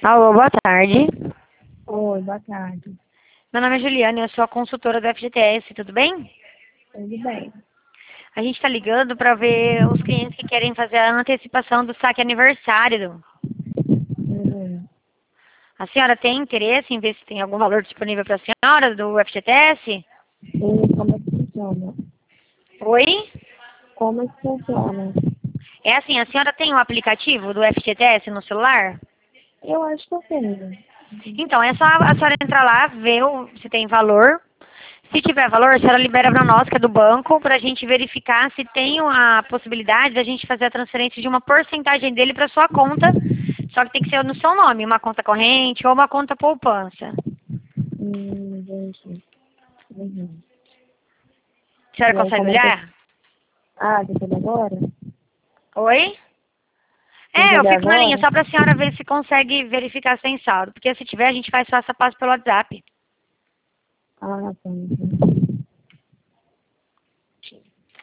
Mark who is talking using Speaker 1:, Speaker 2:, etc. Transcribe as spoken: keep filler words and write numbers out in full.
Speaker 1: Alô, boa tarde.
Speaker 2: Oi, boa tarde.
Speaker 1: Meu nome é Juliana e eu sou a consultora do F G T S, tudo bem?
Speaker 2: Tudo bem?
Speaker 1: A gente está ligando para ver os clientes que querem fazer a antecipação do saque aniversário.
Speaker 2: Uhum.
Speaker 1: A senhora tem interesse em ver se tem algum valor disponível para a senhora do F G T S?
Speaker 2: E como é que funciona?
Speaker 1: Oi?
Speaker 2: Como é que funciona?
Speaker 1: É assim, a senhora tem o aplicativo do F G T S no celular?
Speaker 2: Eu acho que eu tenho.
Speaker 1: Então, é só a senhora entrar lá, ver o- se tem valor. Se tiver valor, a senhora libera para nós, que é do banco, para a gente verificar se tem a possibilidade da gente fazer a transferência de uma porcentagem dele para sua conta, só que tem que ser no seu nome, uma conta corrente ou uma conta poupança.
Speaker 2: Hum, entendi. Uhum.
Speaker 1: A senhora
Speaker 2: E aí,
Speaker 1: consegue
Speaker 2: como é que eu...
Speaker 1: olhar?
Speaker 2: Ah, tem que olhar agora?
Speaker 1: Oi?
Speaker 2: Tem que
Speaker 1: É, eu
Speaker 2: olhar
Speaker 1: fico na linha,
Speaker 2: agora?
Speaker 1: só para a senhora ver se consegue verificar se tem saldo, porque se tiver, a gente faz passo a passo pelo WhatsApp.
Speaker 2: Ah, tá. Entendi.